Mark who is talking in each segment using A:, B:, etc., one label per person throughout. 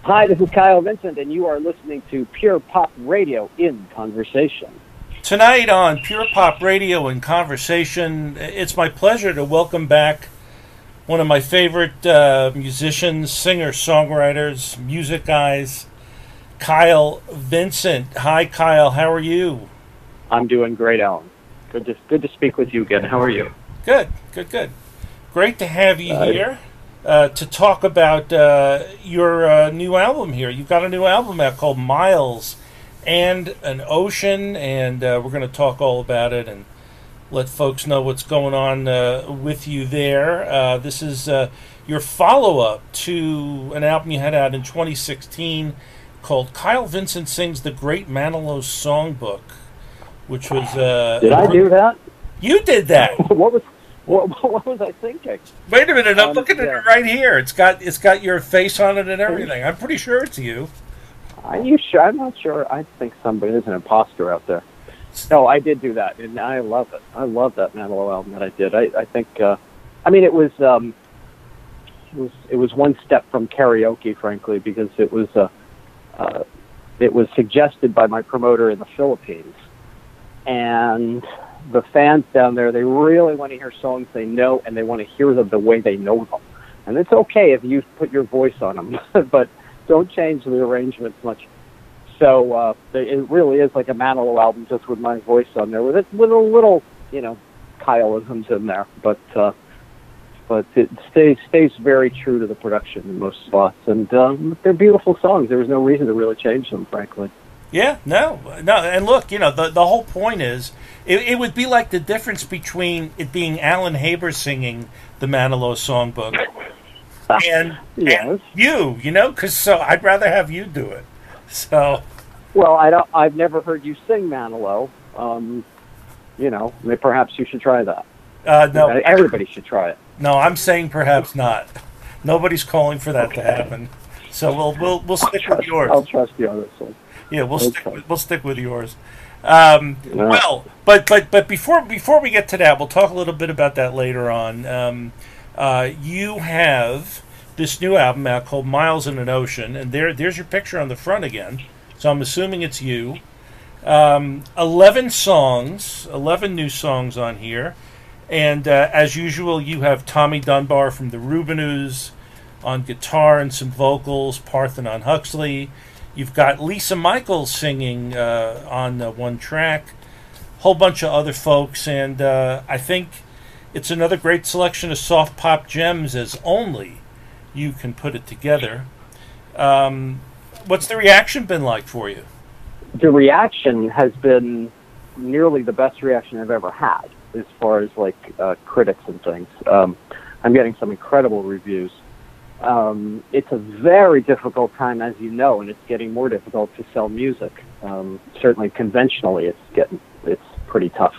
A: Hi, this is Kyle Vincent, and you are listening to Pure Pop Radio in Conversation.
B: Tonight on Pure Pop Radio in Conversation, it's my pleasure to welcome back one of my favorite musicians, singers, songwriters, music guys, Kyle Vincent. Hi, Kyle. How are you?
A: I'm doing great, Alan. Good to speak with you again. How are you?
B: Good. Great to have you here to talk about your new album here. You've got a new album out called Miles and an Ocean, and we're going to talk all about it and let folks know what's going on with you there. This is your follow-up to an album you had out in 2016 called Kyle Vincent Sings the Great Manilow Songbook, which was...
A: Did I do that?
B: You did that!
A: What was I thinking?
B: Wait a minute, I'm looking at it right here. It's got your face on it and everything. I'm pretty sure it's you.
A: Are you sure? I'm not sure. I think there's an imposter out there. No, I did do that, and I love it. I love that Manilow album that I did. I think, it was one step from karaoke, frankly, because it was suggested by my promoter in the Philippines, and the fans down there, they really want to hear songs they know, and they want to hear them the way they know them. And it's okay if you put your voice on them, but don't change the arrangements much. So it really is like a Manilow album, just with my voice on there, with a little, Kyle-isms in there. But it stays very true to the production in most spots, and they're beautiful songs. There was no reason to really change them, frankly.
B: Yeah, no, and look, the whole point is, it would be like the difference between it being Alan Haber singing the Manilow Songbook and,
A: yes.
B: and you, because so I'd rather have you do it. So,
A: well, I've never heard you sing Manilow. Perhaps you should try that.
B: No,
A: everybody should try it.
B: No, I'm saying perhaps not. Nobody's calling for that to happen. So we'll stick with yours.
A: I'll trust you on this one.
B: Yeah, we'll stick with yours. Well, but before we get to that, we'll talk a little bit about that later on. You have this new album out called Miles and an Ocean, and there's your picture on the front again. So I'm assuming it's you. 11 songs, 11 new songs on here, and as usual, you have Tommy Dunbar from the Rubinoos on guitar and some vocals, Parthenon Huxley. You've got Lisa Michaels singing on one track, whole bunch of other folks, and I think it's another great selection of soft pop gems, as only you can put it together. What's the reaction been like for you?
A: The reaction has been nearly the best reaction I've ever had, as far as critics and things. I'm getting some incredible reviews. It's a very difficult time, as you know, and it's getting more difficult to sell music. Certainly conventionally, it's pretty tough.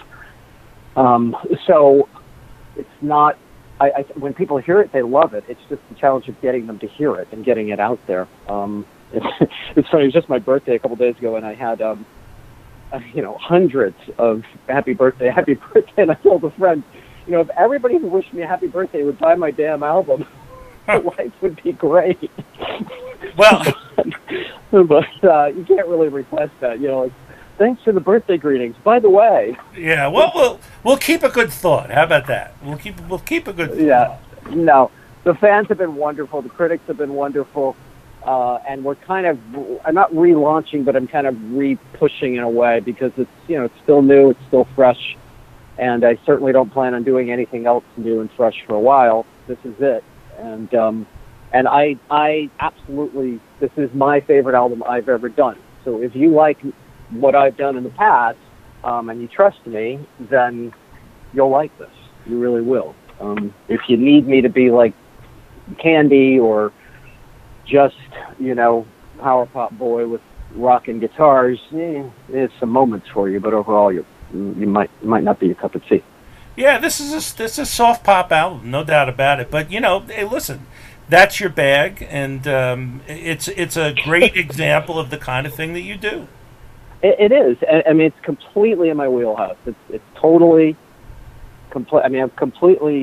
A: So it's not, when people hear it, they love it. It's just the challenge of getting them to hear it and getting it out there. It's funny, it was just my birthday a couple days ago, and I had, hundreds of happy birthday, and I told a friend, if everybody who wished me a happy birthday would buy my damn album, life would be great.
B: Well,
A: but you can't really request that. Thanks for the birthday greetings. By the way.
B: Yeah. Well, we'll keep a good thought. How about that? We'll keep a good thought.
A: Yeah. No, the fans have been wonderful. The critics have been wonderful, and we're kind of. I'm not relaunching, but I'm kind of re-pushing in a way, because it's it's still new, it's still fresh, and I certainly don't plan on doing anything else new and fresh for a while. This is it. And I absolutely, this is my favorite album I've ever done. So if you like what I've done in the past, and you trust me, then you'll like this. You really will. If you need me to be like Candy or just, power pop boy with rock and guitars, there's some moments for you, but overall you might not be a cup of tea.
B: Yeah, this is a soft pop album, no doubt about it. But hey, listen, that's your bag, and it's a great example of the kind of thing that you do.
A: It is. I mean, it's completely in my wheelhouse. It's totally complete. I mean, I'm completely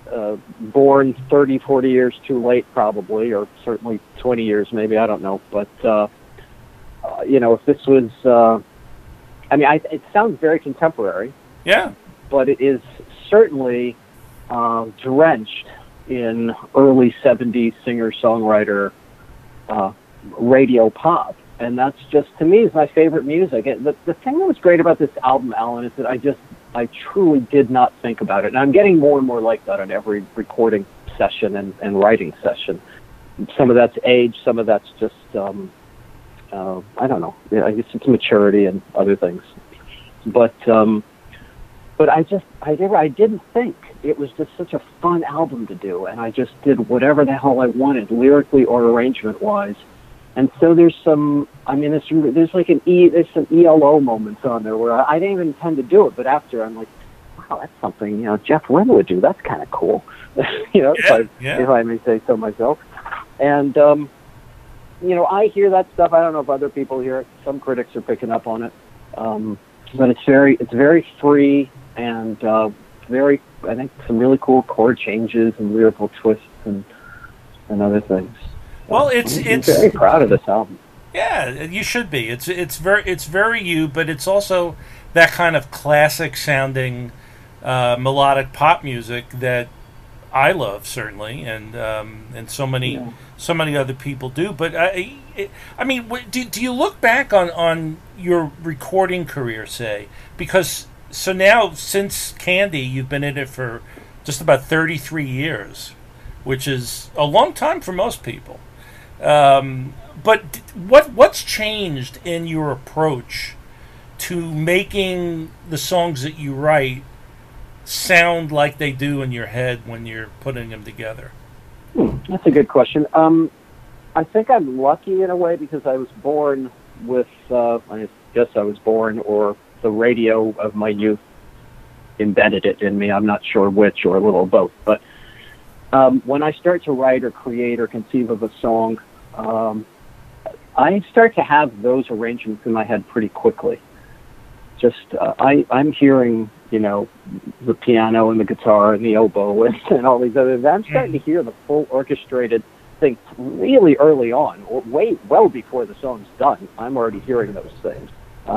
A: born 30, 40 years too late, probably, or certainly 20 years, maybe, I don't know. But, if this was, it sounds very contemporary.
B: Yeah.
A: But it is certainly drenched in early 70s singer-songwriter radio pop. And that's just, to me, is my favorite music. The thing that was great about this album, Alan, is that I truly did not think about it. And I'm getting more and more like that on every recording session and writing session. Some of that's age, some of that's just, I don't know. I guess it's maturity and other things. But I didn't think. It was just such a fun album to do. And I just did whatever the hell I wanted, lyrically or arrangement-wise. And so there's some, there's some ELO moments on there where I didn't even intend to do it, but after I'm like, wow, that's something, Jeff Lynne would do. That's kind of cool, if I may say so myself. And, I hear that stuff. I don't know if other people hear it. Some critics are picking up on it. But it's very free and very, I think, some really cool chord changes and lyrical twists and other things.
B: Well, it's
A: very proud of this album.
B: Yeah, you should be. It's very you, but it's also that kind of classic sounding melodic pop music that I love, certainly, and so many other people do. But do you look back on your recording career, say, because so now since Candy, you've been in it for just about 33 years, which is a long time for most people. But what's changed in your approach to making the songs that you write sound like they do in your head when you're putting them together?
A: That's a good question. I think I'm lucky in a way because I was born with, I guess I was born, or the radio of my youth embedded it in me. I'm not sure which, or a little of both. But when I start to write or create or conceive of a song, I start to have those arrangements in my head pretty quickly. Just I'm hearing, the piano and the guitar and the oboe and all these other things. I'm starting to hear the full orchestrated thing really early on, or well before the song's done. I'm already hearing those things.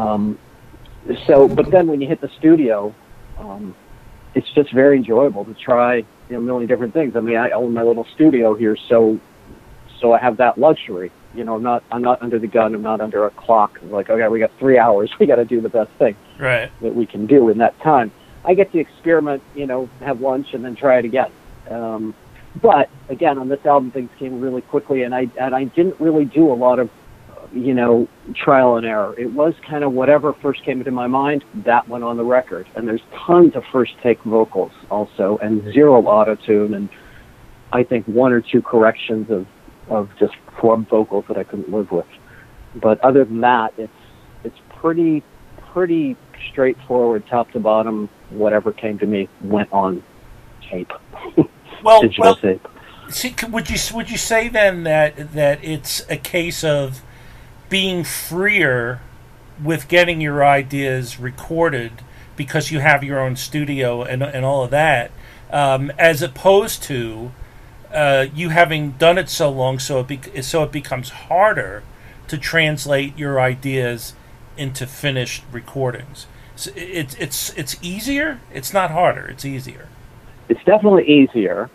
A: But then when you hit the studio, it's just very enjoyable to try a million different things. I own my little studio here, so I have that luxury. I'm not under the gun. I'm not under a clock. I'm like, okay, we got 3 hours. We got to do the best thing that we can do in that time. I get to experiment, have lunch, and then try it again. But again, on this album, things came really quickly, and I didn't really do a lot of, trial and error. It was kind of whatever first came into my mind, that went on the record. And there's tons of first take vocals also, and zero auto-tune, and I think one or two corrections of just form vocals that I couldn't live with. But other than that, it's pretty straightforward, top to bottom. Whatever came to me went on tape. Digital tape.
B: See, would you say then that it's a case of being freer with getting your ideas recorded because you have your own studio and all of that, as opposed to you having done it so long, so it becomes harder to translate your ideas into finished recordings? So it's easier. It's not harder. It's easier.
A: It's definitely easier.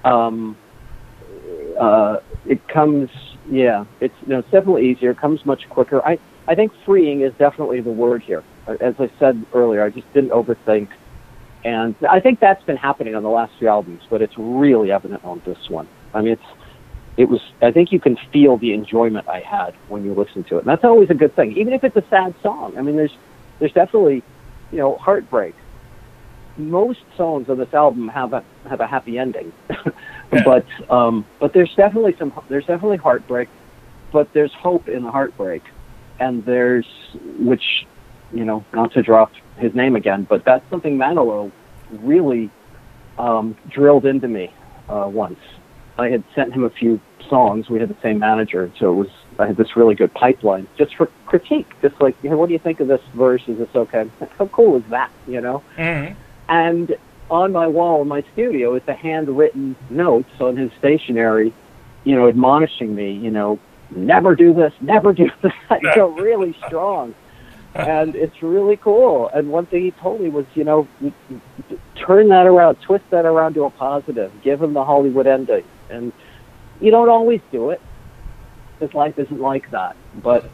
A: It comes, it's definitely easier. It comes much quicker. I think freeing is definitely the word here. As I said earlier, I just didn't overthink. And I think that's been happening on the last few albums, but it's really evident on this one. I think you can feel the enjoyment I had when you listen to it. And that's always a good thing, even if it's a sad song. There's definitely, heartbreak. Most songs on this album have a happy ending, but there's definitely heartbreak, but there's hope in the heartbreak, and which, not to drop his name again, but that's something Manilow really drilled into me once. I had sent him a few songs. We had the same manager, so I had this really good pipeline just for critique, just like, what do you think of this verse? Is this okay? How cool is that?
B: Mm-hmm.
A: And on my wall in my studio is the handwritten notes on his stationery, admonishing me, never do this, never do that, really strong. And it's really cool. And one thing he told me was, turn that around, twist that around to a positive, give him the Hollywood ending. And you don't always do it, because life isn't like that. But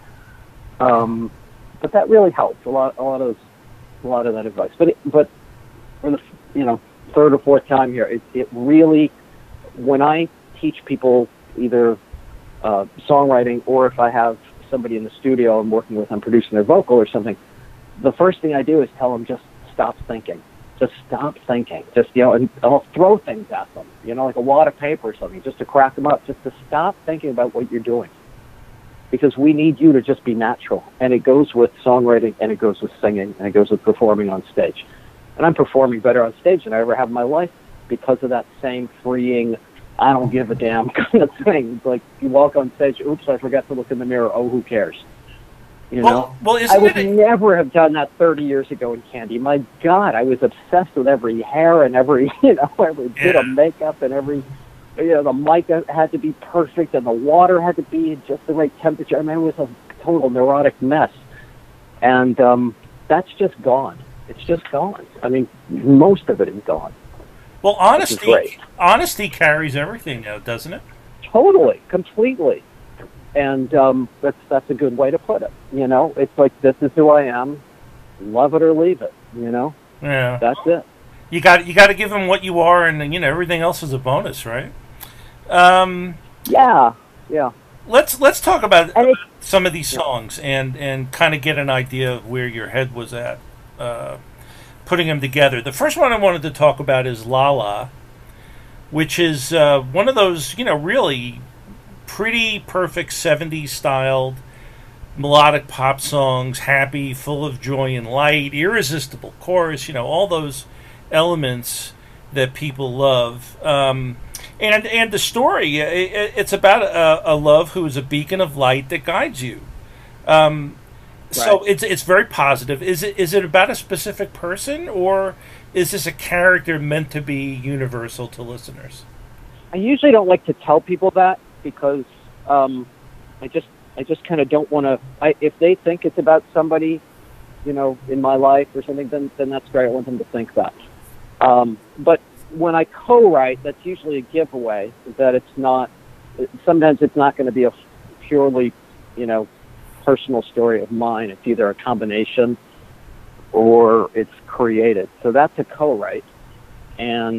A: that really helps a lot of that advice. But for the third or fourth time here, it really, when I teach people either songwriting, or if I have somebody in the studio I'm working with, I'm producing their vocal or something, the first thing I do is tell them, just stop thinking. Just stop thinking. Just, and I'll throw things at them, like a wad of paper or something, just to crack them up, just to stop thinking about what you're doing. Because we need you to just be natural. And it goes with songwriting, and it goes with singing, and it goes with performing on stage. And I'm performing better on stage than I ever have in my life because of that same freeing, I don't give a damn kind of thing. It's like you walk on stage, oops, I forgot to look in the mirror. Oh, who cares?
B: Well,
A: I would never have done that 30 years ago in Candy. My God, I was obsessed with every hair and every bit of makeup and every, the mic had to be perfect and the water had to be just the right temperature. I mean, it was a total neurotic mess. And that's just gone. It's just gone. I mean, most of it is gone.
B: Well, honesty carries everything now, doesn't it?
A: Totally, completely. And that's a good way to put it. It's like, this is who I am. Love it or leave it.
B: Yeah.
A: That's it.
B: You got to give them what you are, and everything else is a bonus, right?
A: Yeah.
B: Let's talk about some of these songs and kind of get an idea of where your head was at putting them together. The first one I wanted to talk about is La La, which is one of those, really pretty perfect 70s styled melodic pop songs, happy, full of joy and light, irresistible chorus, all those elements that people love. And the story, it's about a love who is a beacon of light that guides you. So it's very positive. Is it about a specific person, or is this a character meant to be universal to listeners?
A: I usually don't like to tell people that, because I just kind of don't want to. If they think it's about somebody, in my life or something, then that's great. I want them to think that. But when I co-write, that's usually a giveaway that it's not. Sometimes it's not going to be a purely, personal story of mine. It's either a combination or it's created. So that's a co-write, and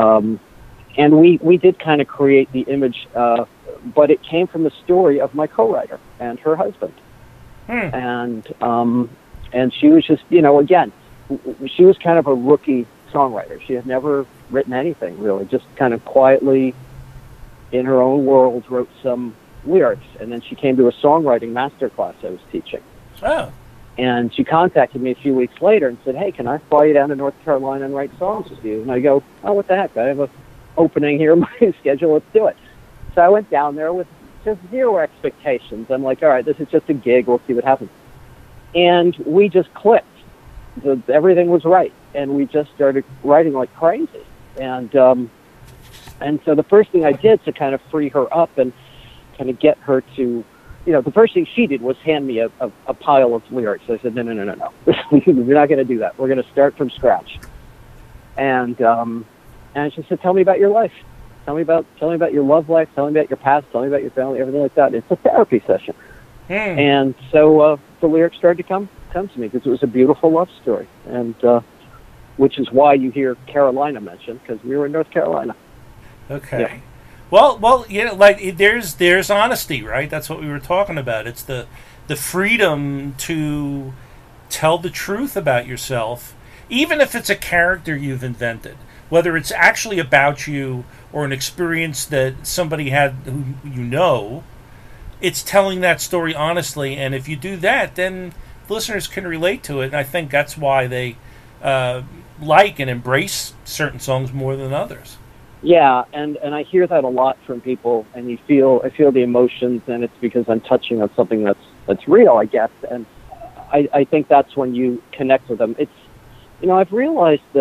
A: we did kind of create the image, but it came from the story of my co-writer and her husband, and she was just, again, she was kind of a rookie songwriter. She had never written anything really, just kind of quietly in her own world wrote some lyrics, and then she came to a songwriting master class I was teaching.
B: Oh.
A: And she contacted me a few weeks later and said, hey, can I fly you down to North Carolina and write songs with you? And I go, oh, what the heck? I have an opening here in my schedule. Let's do it. So I went down there with just zero expectations. I'm like, all right, this is just a gig. We'll see what happens. And we just clicked. Everything was right. And we just started writing like crazy. And so the first thing I did to kind of free her up and kind of get her to, the first thing she did was hand me a pile of lyrics. I said, no. We're not going to do that. We're going to start from scratch. And she said, tell me about your life. Tell me about your love life. Tell me about your past. Tell me about your family, everything like that. It's a therapy session. And so the lyrics started to come to me because it was a beautiful love story. And which is why you hear Carolina mentioned, because we were in North Carolina.
B: Okay. Yeah. Well, like there's honesty, right? That's what we were talking about. It's the freedom to tell the truth about yourself, even if it's a character you've invented, whether it's actually about you or an experience that somebody had who it's telling that story honestly. And if you do that, then listeners can relate to it. And I think that's why they like and embrace certain songs more than others.
A: Yeah, and I hear that a lot from people, and I feel the emotions, and it's because I'm touching on something that's real, I guess, and I think that's when you connect with them. It's, I've realized that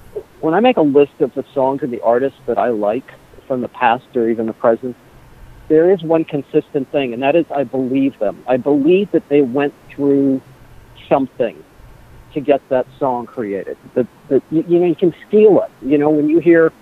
A: when I make a list of the songs and the artists that I like from the past or even the present, there is one consistent thing, and that is I believe them. I believe that they went through something to get that song created. That you can feel it. When you hear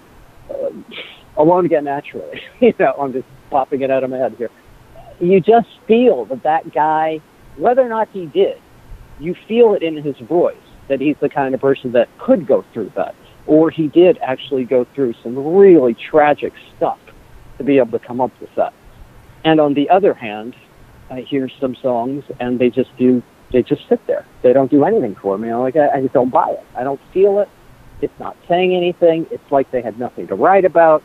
A: "Alone Again Naturally," I'm just popping it out of my head here. You just feel that guy, whether or not he did, you feel it in his voice that he's the kind of person that could go through that, or he did actually go through some really tragic stuff to be able to come up with that. And on the other hand, I hear some songs and they just sit there. They don't do anything for me. I just don't buy it. I don't feel it. It's not saying anything. It's like they had nothing to write about,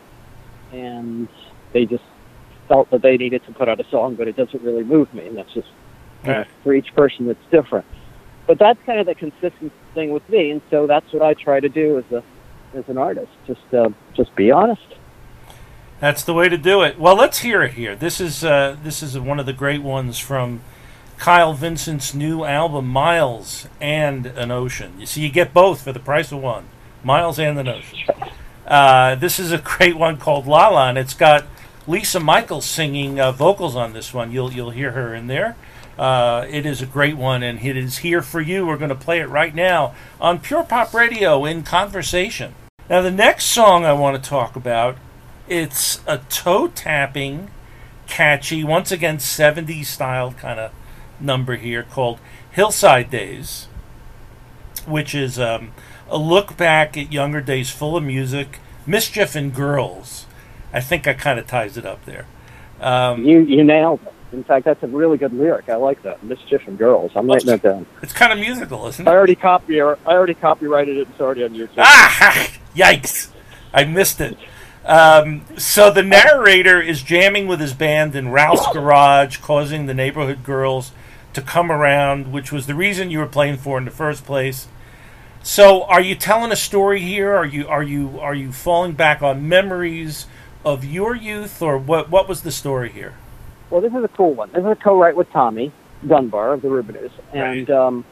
A: and they just felt that they needed to put out a song, but it doesn't really move me. And that's just for each person, it's different. But that's kind of the consistent thing with me, and so that's what I try to do as an artist. Just be honest.
B: That's the way to do it. Well, let's hear it here. This is one of the great ones from Kyle Vincent's new album, Miles and an Ocean. You see, you get both for the price of one, Miles and an Ocean. This is a great one called Lala, and it's got Lisa Michaels singing vocals on this one. You'll hear her in there. It is a great one, and it is here for you. We're going to play it right now on Pure Pop Radio in Conversation. Now, the next song I want to talk about, it's a toe-tapping, catchy, once again 70s style kind of number here called Hillside Days, which is a look back at younger days full of music, mischief, and girls. I think I kind of ties it up there.
A: You nailed it. In fact, that's a really good lyric. I like that. Mischief and girls. I'm writing that down.
B: It's kind of musical, isn't it?
A: I already copyrighted it. It's already on YouTube.
B: Yikes! I missed it. So the narrator is jamming with his band in Ralph's garage, causing the neighborhood girls to come around, which was the reason you were playing for in the first place. So, are you telling a story here? Are you falling back on memories of your youth, or what was the story here?
A: Well, this is a cool one. This is a co-write with Tommy Dunbar of the Rubeners. And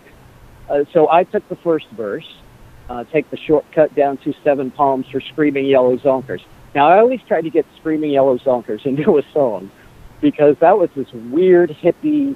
A: so I took the first verse, take the shortcut down to 7 palms for Screaming Yellow Zonkers. Now, I always tried to get Screaming Yellow Zonkers into a song because that was this weird, hippie,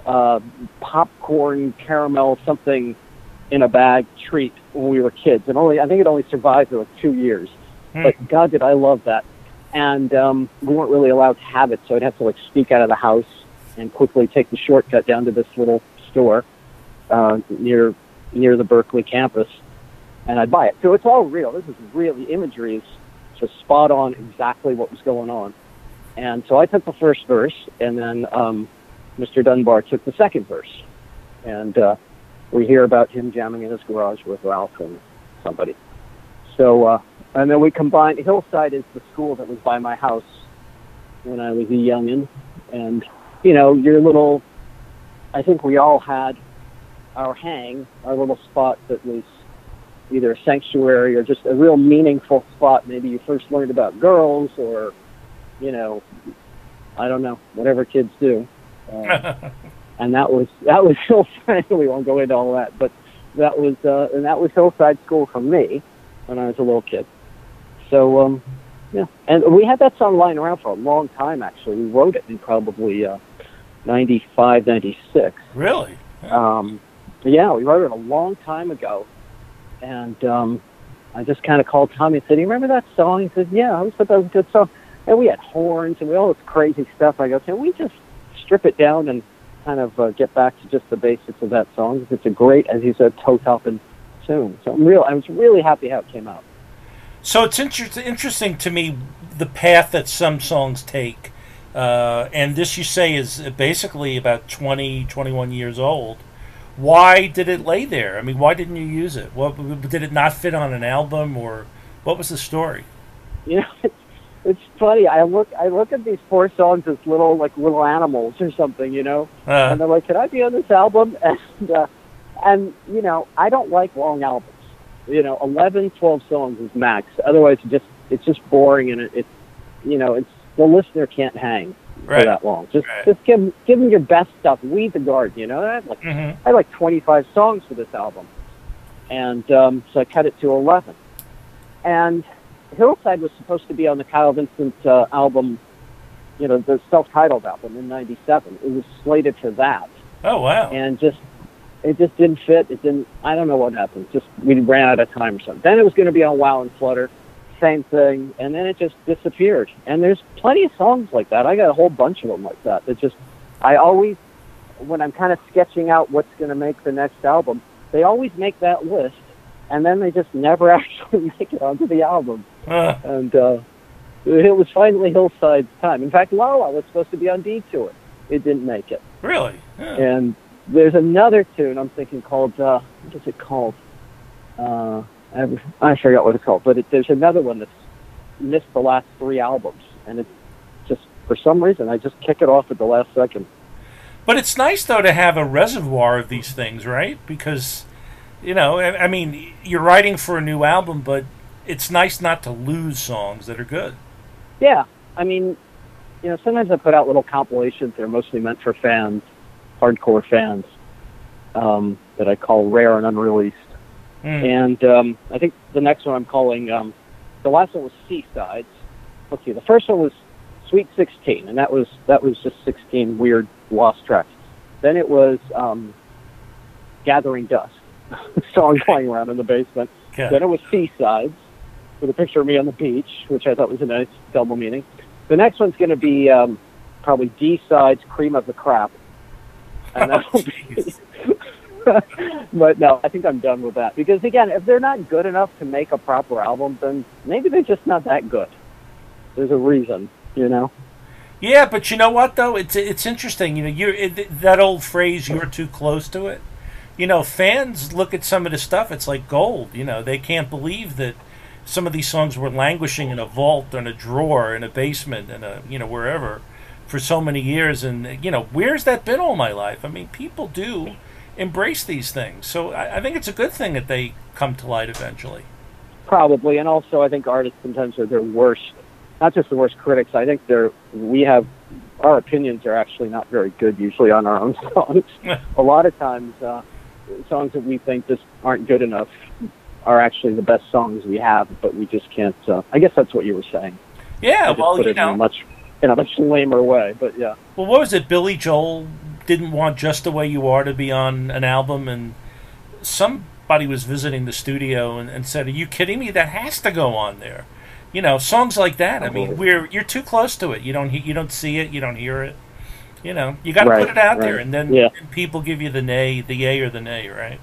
A: popcorn, caramel, something in a bag treat when we were kids. And I think it only survived for like 2 years. But God, did I love that. And we weren't really allowed to have it, so I'd have to sneak out of the house and quickly take the shortcut down to this little store near the Berkeley campus, and I'd buy it. So it's all real. This is really, imagery is just spot on exactly what was going on. And so I took the first verse, and then Mr. Dunbar took the second verse. And we hear about him jamming in his garage with Ralph and somebody. So, and then we combined, Hillside is the school that was by my house when I was a youngin'. And, your little, I think we all had our little spot that was either a sanctuary or just a real meaningful spot. Maybe you first learned about girls or, I don't know, whatever kids do. And that was Hillside. We won't go into all that, but that was Hillside School for me when I was a little kid. So, and we had that song lying around for a long time, actually. We wrote it in probably 95, 96.
B: Really?
A: Yeah, we wrote it a long time ago. And I just kind of called Tommy and said, "Do you remember that song?" He said, "Yeah, I always thought that was a good song." And we had horns and all this crazy stuff. I go, "Can we just strip it down and kind of get back to just the basics of that song?" It's a great, as you said, toe-tapping tune. So I was really happy how it came out.
B: So it's interesting to me the path that some songs take, and this you say is basically about 20, 21 years old. Why did it lay there? I mean, why didn't you use it? Did it not fit on an album, or what was the story?
A: It's funny. I look at these 4 songs as little animals or something, and they're like, "Can I be on this album?" And I don't like long albums. 11, 12 songs is max. Otherwise, it's just boring, and it's the listener can't hang for that long. Just give them your best stuff. Weed the garden. I had like 25 songs for this album, and so I cut it to 11. And Hillside was supposed to be on the Kyle Vincent album, the self-titled album in '97. It was slated for that.
B: Oh, wow.
A: And it just didn't fit. It didn't. I don't know what happened. Just we ran out of time or something. Then it was going to be on Wow and Flutter, same thing, and then it just disappeared. And there's plenty of songs like that. I got a whole bunch of them like that. I always, when I'm kind of sketching out what's going to make the next album, they always make that list, and then they just never actually make it onto the album. And it was finally Hillside's time. In fact, La La was supposed to be on Detour. It didn't make it.
B: Really?
A: And there's another tune I'm thinking called, what is it called? I forgot what it's called, but there's another one that's missed the last 3 albums, and it's just, for some reason, I just kick it off at the last second.
B: But it's nice, though, to have a reservoir of these things, right? Because, I mean, you're writing for a new album, but it's nice not to lose songs that are good. Yeah.
A: I mean, sometimes I put out little compilations that are mostly meant for fans, hardcore fans, that I call Rare and Unreleased. And I think the next one I'm calling, the last one was Seasides. Let's see, the first one was Sweet 16, and that was just 16 weird lost tracks. Then it was Gathering Dust, song playing around in the basement.
B: Okay.
A: Then it was Seasides, with a picture of me on the beach, which I thought was a nice double meaning. The next one's going to be probably D-Sides, Cream of the Crap. And that'll be... But no, I think I'm done with that. Because, again, if they're not good enough to make a proper album, then maybe they're just not that good. There's a reason,
B: Yeah, but you know what, though? It's interesting. That old phrase, you're too close to it. Fans look at some of the stuff, it's like gold. They can't believe that some of these songs were languishing in a vault, in a drawer, in a basement, wherever, for so many years. And, where's that been all my life? I mean, people do embrace these things. So I think it's a good thing that they come to light eventually.
A: Probably. And also I think artists sometimes are their worst, not just the worst critics. I think our opinions are actually not very good usually on our own songs. A lot of times songs that we think just aren't good enough are actually the best songs we have, but we just can't. I guess that's what you were saying.
B: Yeah, well,
A: in a much lamer way, but yeah.
B: Well, what was it? Billy Joel didn't want Just the Way You Are to be on an album, and somebody was visiting the studio and said, "Are you kidding me? That has to go on there." Songs like that. I mean, you're too close to it. You don't see it. You don't hear it. You got to put it out there, and then people give you the yay or the nay, right?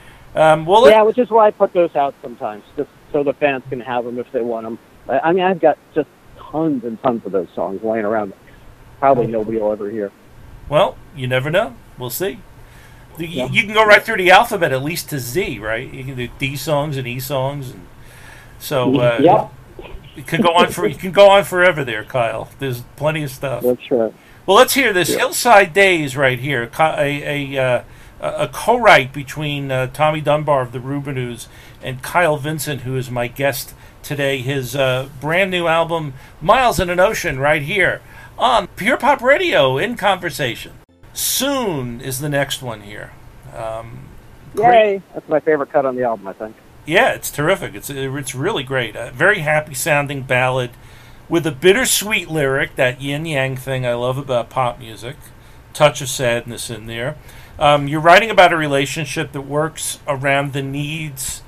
B: Which is why I put those out sometimes, just so the fans can have them if they want them. I mean, I've got just tons and tons of those songs laying around. Probably nobody will ever hear. Well, you never know. We'll see. You can go right through the alphabet, at least to Z, right? You can do D songs and E songs, and so you can go on forever there, Kyle. There's plenty of stuff. That's right. Well, let's hear this Hillside Days right here. A co-write between Tommy Dunbar of the Rubinoos and Kyle Vincent, who is my guest today. His brand new album, Miles in an Ocean, right here on Pure Pop Radio in Conversation. Soon is the next one here. Yay! That's my favorite cut on the album, I think. Yeah, it's terrific. It's really great. A very happy sounding ballad with a bittersweet lyric, that yin-yang thing I love about pop music. Touch of sadness in there. You're writing about a relationship that works around the needs.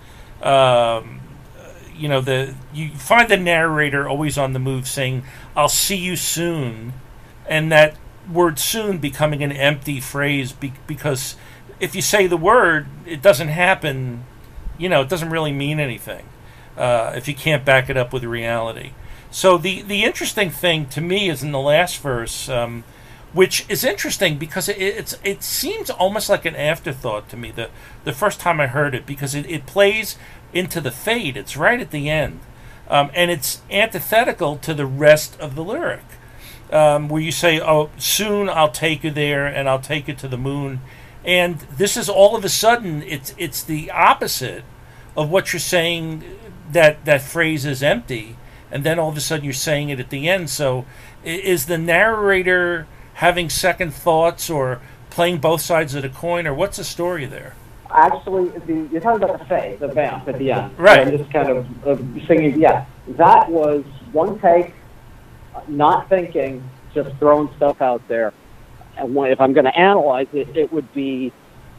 B: You find the narrator always on the move saying, "I'll see you soon," and that word "soon" becoming an empty phrase because if you say the word, it doesn't happen. It doesn't really mean anything if you can't back it up with reality. So the interesting thing to me is in the last verse. Which is interesting because it seems almost like an afterthought to me the first time I heard it, because it plays into the fade. It's right at the end, and it's antithetical to the rest of the lyric, where you say, "Oh, soon I'll take you there, and I'll take you to the moon," and this is all of a sudden it's the opposite of what you're saying. That phrase is empty, and then all of a sudden you're saying it at the end. So, is the narrator having second thoughts or playing both sides of the coin, or what's the story there?
A: Actually, you're talking about the vamp at the end.
B: Right.
A: I'm just kind of singing. Yeah, that was one take, not thinking, just throwing stuff out there. And if I'm going to analyze it, it would be,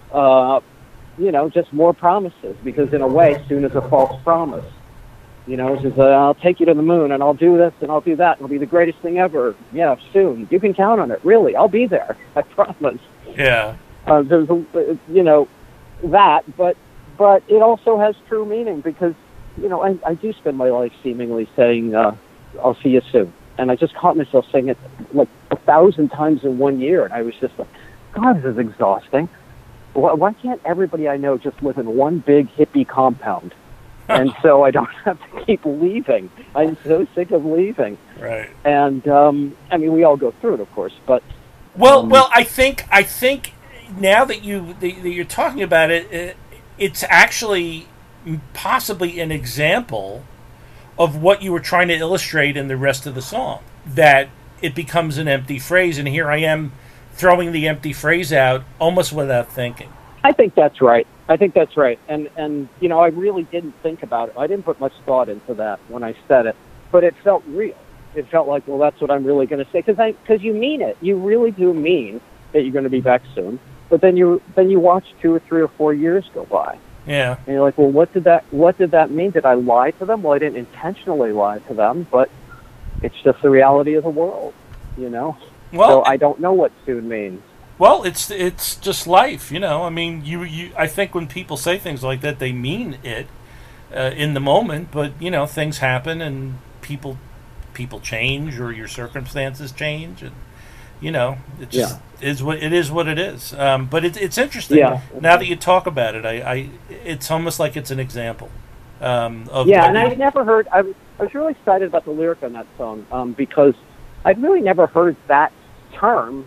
A: just more promises. Because in a way, soon is a false promise. It's just, I'll take you to the moon, and I'll do this, and I'll do that. It'll be the greatest thing ever. Yeah, soon. You can count on it. Really, I'll be there. I promise.
B: Yeah.
A: There's that, but it also has true meaning because, I do spend my life seemingly saying, I'll see you soon. And I just caught myself saying it like 1,000 times in 1 year. And I was just like, God, this is exhausting. Why can't everybody I know just live in one big hippie compound? And so I don't have to keep leaving. I'm so sick of leaving.
B: Right.
A: And, we all go through it, of course, but...
B: Well, I think now that you're talking about it, it's actually possibly an example of what you were trying to illustrate in the rest of the song. That it becomes an empty phrase, and here I am throwing the empty phrase out almost without thinking.
A: I think that's right. And I really didn't think about it. I didn't put much thought into that when I said it, but it felt real. It felt like, well, that's what I'm really going to say, because you mean it. You really do mean that you're going to be back soon. But then you watch 2 or 3 or 4 years go by.
B: Yeah. And
A: you're like, well, what did that mean? Did I lie to them? Well, I didn't intentionally lie to them, but it's just the reality of the world, Well, so I don't know what soon means.
B: Well, it's just life, I think when people say things like that, they mean it in the moment, but things happen and people change or your circumstances change, and it just is what it is. But it's interesting now that you talk about it. It's almost like it's an example of. Yeah,
A: and I've never heard. I was really excited about the lyric on that song because I'd really never heard that term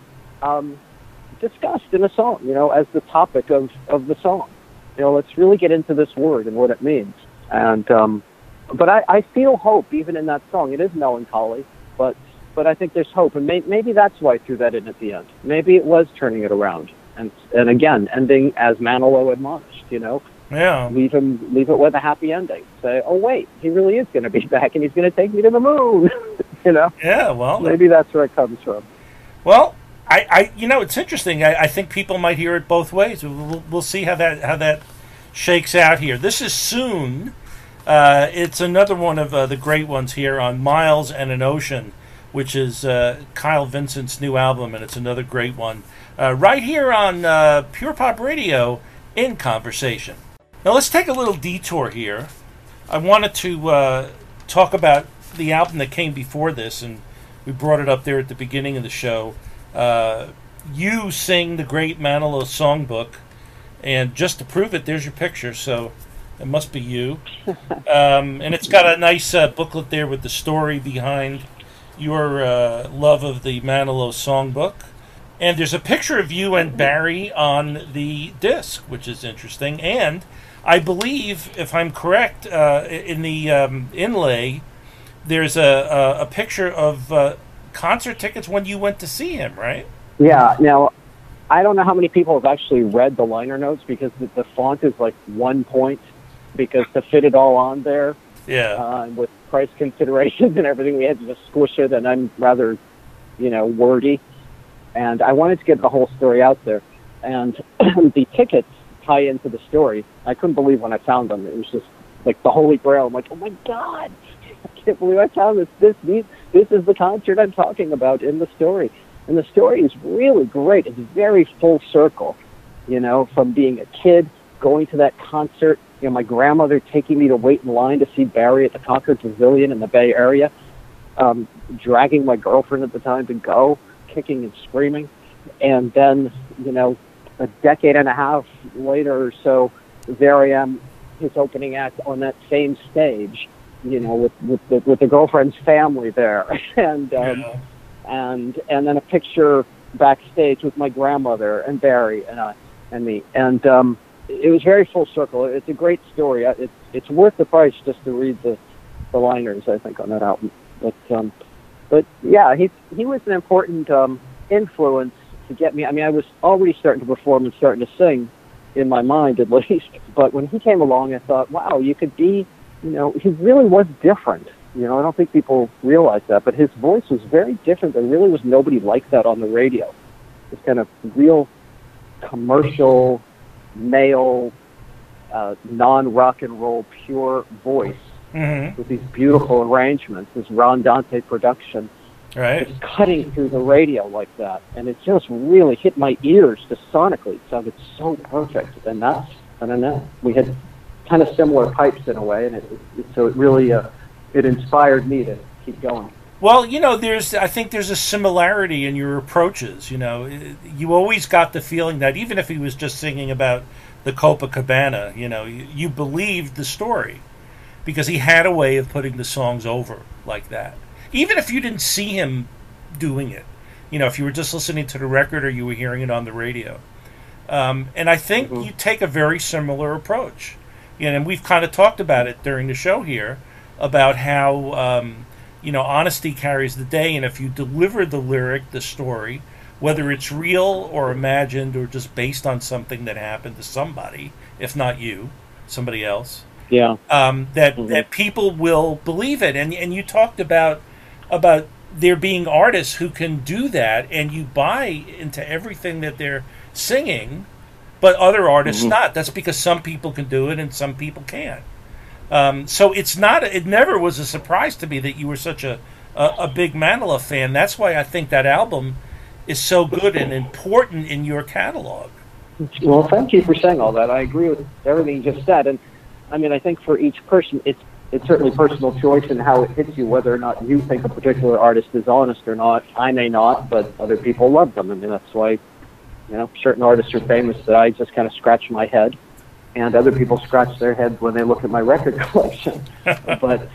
A: discussed in a song. As the topic of the song. Let's really get into this word and what it means. And but I feel hope even in that song. It is melancholy, but I think there's hope, and maybe that's why I threw that in at the end. Maybe it was turning it around, and again, ending as Manilow admonished.
B: Yeah.
A: Leave it with a happy ending. Say, oh wait, he really is going to be back, and he's going to take me to the moon.
B: Yeah. Well,
A: maybe that's where it comes from.
B: Well, I it's interesting. I think people might hear it both ways. We'll see how that shakes out here. This is Soon. It's another one of the great ones here on Miles and an Ocean, which is Kyle Vincent's new album, and it's another great one. Right here on Pure Pop Radio in Conversation. Now let's take a little detour here. I wanted to talk about the album that came before this, and we brought it up there at the beginning of the show. You sing the great Manilow songbook, and just to prove it, there's your picture, so it must be you. And it's got a nice booklet there with the story behind your love of the Manilow songbook. And there's a picture of you and Barry on the disc, which is interesting. And I believe, if I'm correct, in the inlay, there's a picture of concert tickets when you went to see him, right?
A: Yeah. Now, I don't know how many people have actually read the liner notes because the font is like 1 point, because to fit it all on there, with price considerations and everything, we had to just squish it, and I'm rather, wordy. And I wanted to get the whole story out there. And the tickets tie into the story. I couldn't believe when I found them. It was just like the Holy Grail. I'm like, oh my God, I can't believe I found this. This is the concert I'm talking about in the story. And the story is really great. It's very full circle, from being a kid, going to that concert, my grandmother taking me to wait in line to see Barry at the Concord Pavilion in the Bay Area, dragging my girlfriend at the time to go, kicking and screaming. And then, a decade and a half later or so, there I am, his opening act on that same stage, with the girlfriend's family there. And then a picture backstage with my grandmother and Barry and me. And it was very full circle. It's a great story. It's worth the price just to read the liners, I think, on that album. But yeah, he was an important influence to get me. I mean, I was already starting to perform and starting to sing in my mind at least. But when he came along, I thought, wow, you could be, he really was different. I don't think people realize that, but his voice was very different. There really was nobody like that on the radio. This kind of real commercial, male, non-rock and roll, pure voice with these beautiful arrangements, this Ron Dante production.
B: Right.
A: Just cutting through the radio like that. And it just really hit my ears just sonically. It sounded so perfect. And I don't know, we had kind of similar pipes in a way, and so it really, it inspired me to keep going.
B: Well, I think there's a similarity in your approaches. You always got the feeling that even if he was just singing about the Copacabana, you believed the story because he had a way of putting the songs over like that. Even if you didn't see him doing it, if you were just listening to the record or you were hearing it on the radio. And I think you take a very similar approach. And we've kind of talked about it during the show here about how, honesty carries the day. And if you deliver the lyric, the story, whether it's real or imagined or just based on something that happened to somebody, if not you, somebody else, that people will believe it. And you talked about there being artists who can do that, and you buy into everything that they're singing, but other artists not. That's because some people can do it and some people can't. So it never was a surprise to me that you were such a big Manilow fan. That's why I think that album is so good and important in your catalog.
A: Well, thank you for saying all that. I agree with everything you just said. And I mean, I think for each person, it's certainly personal choice and how it hits you, whether or not you think a particular artist is honest or not. I may not, but other people love them. I mean, that's why, certain artists are famous that I just kind of scratch my head, and other people scratch their heads when they look at my record collection. But,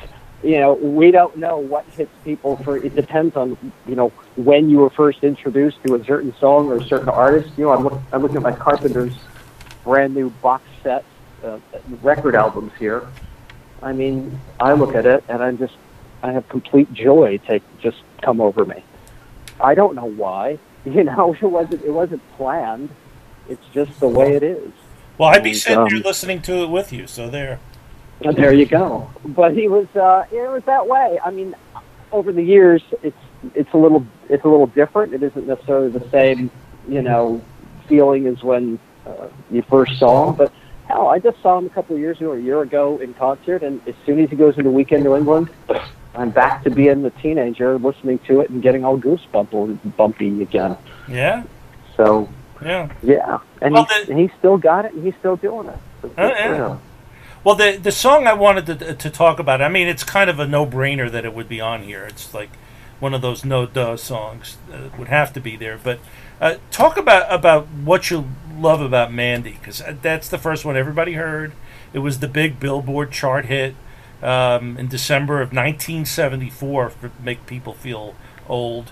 A: we don't know what hits people it depends on, when you were first introduced to a certain song or a certain artist. I'm looking at my Carpenter's brand new box set, record albums here. I mean, I look at it and I have complete joy just come over me. I don't know why. It wasn't planned. It's just the way it is.
B: Well, I'd be sitting here listening to it with you, so there.
A: There you go. But it was that way. I mean, over the years, it's a little different. It isn't necessarily the same, feeling as when you first saw him, but. Hell, I just saw him a year ago in concert, and as soon as he goes into Weekend New England, I'm back to being the teenager, listening to it and getting all bumpy again.
B: Yeah.
A: So.
B: Yeah.
A: And he still got it, and he's still doing it.
B: Yeah. Well, the song I wanted to talk about, I mean, it's kind of a no-brainer that it would be on here. It's like one of those no-duh songs that would have to be there. But talk about what you love about Mandy, because that's the first one everybody heard. It was the big Billboard chart hit in December of 1974 to make people feel old.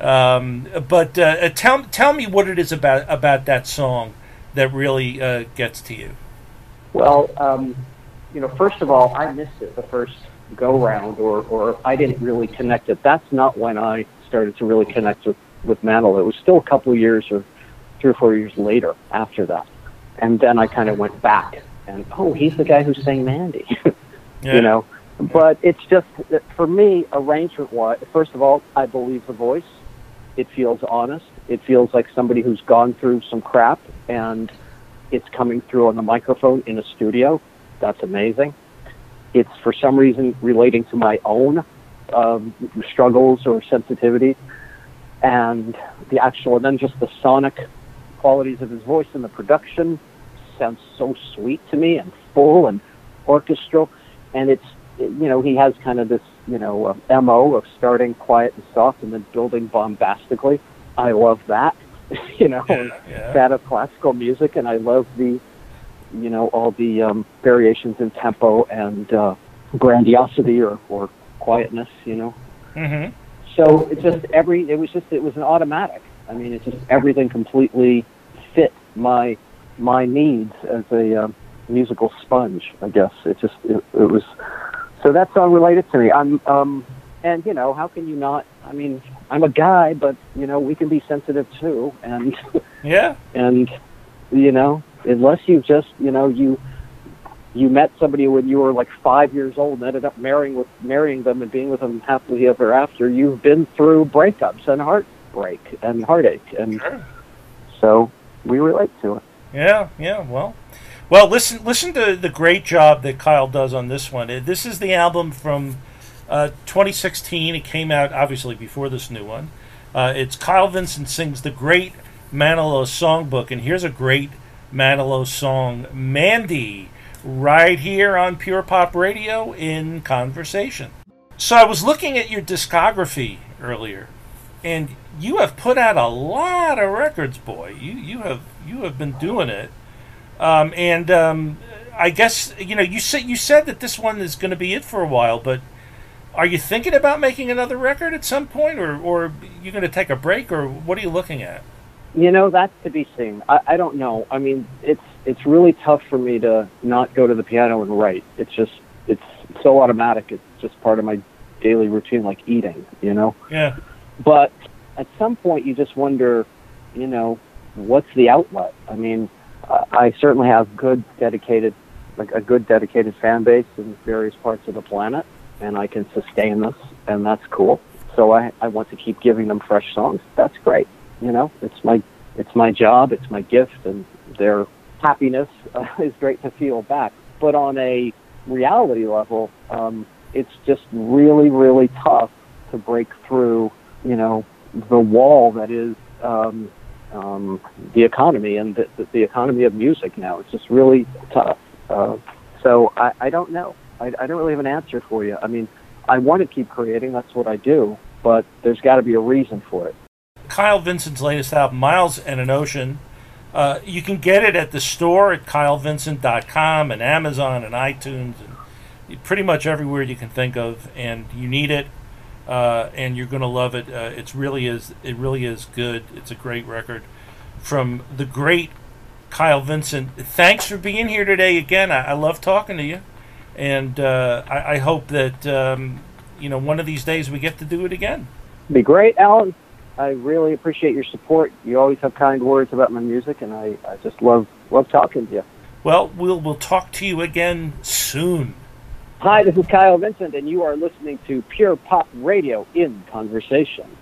B: But tell me what it is about that song that really gets to you.
A: Well, first of all, I missed it the first go-round, or I didn't really connect it. That's not when I started to really connect with Manilow. It was still a couple of years or 3 or 4 years later after that. And then I kind of went back and, he's the guy who sang Mandy,
B: Yeah.
A: But it's just, for me, arrangement-wise, first of all, I believe the voice. It feels honest. It feels like somebody who's gone through some crap, and it's coming through on the microphone in a studio. That's amazing. It's, for some reason, relating to my own struggles or sensitivity. And then just the sonic qualities of his voice and the production sounds so sweet to me and full and orchestral. And he has kind of this, MO of starting quiet and soft and then building bombastically. I love that, fan of classical music, and I love the, all the variations in tempo and grandiosity or quietness,
B: Mm-hmm.
A: So it was an automatic. I mean, it's just everything completely fit my needs as a musical sponge, I guess. It was, so that song related to me. And how can you not, I mean, I'm a guy, but, we can be sensitive too. And,
B: yeah.
A: And, unless you just, you met somebody when you were like 5 years old and ended up marrying them and being with them happily ever after, you've been through breakups and heartbreak and heartache, and
B: Sure.
A: so we relate to it.
B: Yeah, yeah. Well, listen to the great job that Kyle does on this one. This is the album from 2016. It came out obviously before this new one. It's Kyle Vincent sings the great Manilow songbook, and here's a great Manilow song, Mandy, right here on Pure Pop Radio in Conversation. So I was looking at your discography earlier, and you have put out a lot of records, boy. You have been doing it, I guess you said that this one is going to be it for a while, but are you thinking about making another record at some point, or you're going to take a break, or what are you looking at?
A: That's to be seen. I don't know. I mean, it's really tough for me to not go to the piano and write. It's so automatic. It's just part of my daily routine, like eating,
B: Yeah.
A: But at some point, you just wonder, what's the outlet? I mean, I certainly have a good dedicated fan base in various parts of the planet, and I can sustain this, and that's cool. So I want to keep giving them fresh songs. That's great. It's my job, it's my gift, and their happiness is great to feel back. But on a reality level, it's just really, really tough to break through, the wall that is the economy and the economy of music now. It's just really tough. So I don't know. I don't really have an answer for you. I mean, I want to keep creating. That's what I do. But there's got to be a reason for it.
B: Kyle Vincent's latest album, Miles and an Ocean. You can get it at the store at kylevincent.com and Amazon and iTunes and pretty much everywhere you can think of. And you need it, and you're going to love it. It really is good. It's a great record from the great Kyle Vincent. Thanks for being here today again. I love talking to you, and I hope that one of these days we get to do it again.
A: It'd be great, Alan. I really appreciate your support. You always have kind words about my music, and I just love talking to you.
B: Well, we'll talk to you again soon.
A: Hi, this is Kyle Vincent, and you are listening to Pure Pop Radio in Conversation.